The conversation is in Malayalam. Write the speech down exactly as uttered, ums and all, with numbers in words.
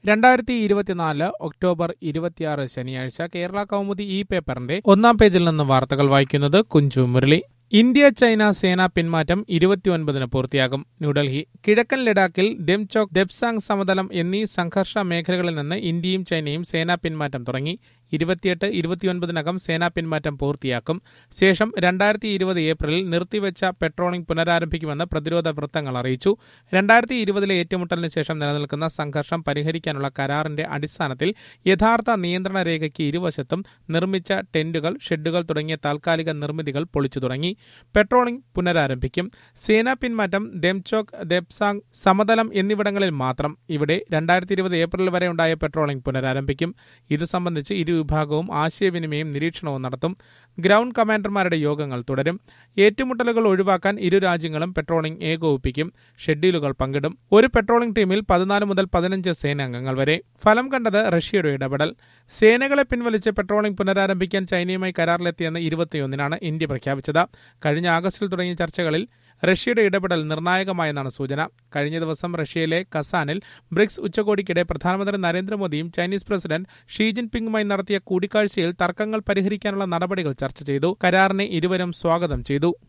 രണ്ടായിരത്തി ഇരുപത്തിനാല് ഒക്ടോബർ ഇരുപത്തിയാറ് ശനിയാഴ്ച കേരള കൗമുദി ഈ പേപ്പറിന്റെ ഒന്നാം പേജിൽ നിന്ന് വാർത്തകൾ വായിക്കുന്നത് കുഞ്ചു മുരളി. ഇന്ത്യ ചൈന സേനാ പിന്മാറ്റം ഇരുപത്തിയൊൻപതിന് പൂർത്തിയാകും. ന്യൂഡൽഹി. കിഴക്കൻ ലഡാക്കിൽ ഡെംചോക്, ദെപ്സാങ് സമതലം എന്നീ സംഘർഷ മേഖലകളിൽ നിന്ന് ഇന്ത്യയും ചൈനയും സേനാ പിന്മാറ്റം തുടങ്ങി. ഇരുപത്തിയെട്ട് ഇരുപത്തിയൊൻപതിനകം സേനാ പിന്മാറ്റം പൂർത്തിയാക്കും. ശേഷം രണ്ടായിരത്തി ഇരുപത് ഏപ്രിലിൽ നിർത്തിവെച്ച പെട്രോളിംഗ് പുനരാരംഭിക്കുമെന്ന് പ്രതിരോധ വൃത്തങ്ങൾ അറിയിച്ചു. രണ്ടായിരത്തി ഇരുപതിലെ ഏറ്റുമുട്ടലിന് ശേഷം നിലനിൽക്കുന്ന സംഘർഷം പരിഹരിക്കാനുള്ള കരാറിന്റെ അടിസ്ഥാനത്തിൽ യഥാർത്ഥ നിയന്ത്രണ രേഖയ്ക്ക് ഇരുവശത്തും നിർമ്മിച്ച ടെന്റുകൾ, ഷെഡുകൾ തുടങ്ങിയ താൽക്കാലിക നിർമ്മിതികൾ പൊളിച്ചു തുടങ്ങി. പെട്രോളിംഗ് പുനരാരംഭിക്കും. സേനാ പിന്മാറ്റം ഡെംചോക്, ദെപ്സാങ് സമതലം എന്നിവിടങ്ങളിൽ മാത്രം. ഇവിടെ രണ്ടായിരത്തി ഇരുപത് ഏപ്രിൽ വരെ ഉണ്ടായ പെട്രോളിംഗ് പുനരാരംഭിക്കും. ഇതു സംബന്ധിച്ച് ഇരു വിഭാഗവും ആശയവിനിമയം നിരീക്ഷണവും നടത്തും. ഗ്രൗണ്ട് കമാൻഡർമാരുടെ യോഗങ്ങൾ തുടരും. ഏറ്റുമുട്ടലുകൾ ഒഴിവാക്കാൻ ഇരു രാജ്യങ്ങളും പെട്രോളിംഗ് ഏകോപിപ്പിക്കും. ഷെഡ്യൂളുകൾ പങ്കിടും. ഒരു പെട്രോളിംഗ് ടീമിൽ പതിനാല് മുതൽ പതിനഞ്ച് സേനാംഗങ്ങൾ വരെ. ഫലം കണ്ടത് റഷ്യയുടെ ഇടപെടൽ. സേനകളെ പിൻവലിച്ച് പെട്രോളിംഗ് പുനരാരംഭിക്കാൻ ചൈനയുമായി കരാറിലെത്തിയെന്ന് ഇരുപത്തിയൊന്നിനാണ് ഇന്ത്യ പ്രഖ്യാപിച്ചത്. കഴിഞ്ഞ ആഗസ്റ്റിൽ തുടങ്ങിയ ചർച്ചകളിൽ റഷ്യയുടെ ഇടപെടൽ നിർണായകമായെന്നാണ് സൂചന. കഴിഞ്ഞ ദിവസം റഷ്യയിലെ കസാനിൽ ബ്രിക്സ് ഉച്ചകോടിക്കിടെ പ്രധാനമന്ത്രി നരേന്ദ്രമോദിയും ചൈനീസ് പ്രസിഡന്റ് ഷീ ജിൻപിങ്ങുമായി നടത്തിയ കൂടിക്കാഴ്ചയിൽ തർക്കങ്ങൾ പരിഹരിക്കാനുള്ള നടപടികൾ ചർച്ച ചെയ്തു. കരാറിനെ ഇരുവരും സ്വാഗതം ചെയ്തു.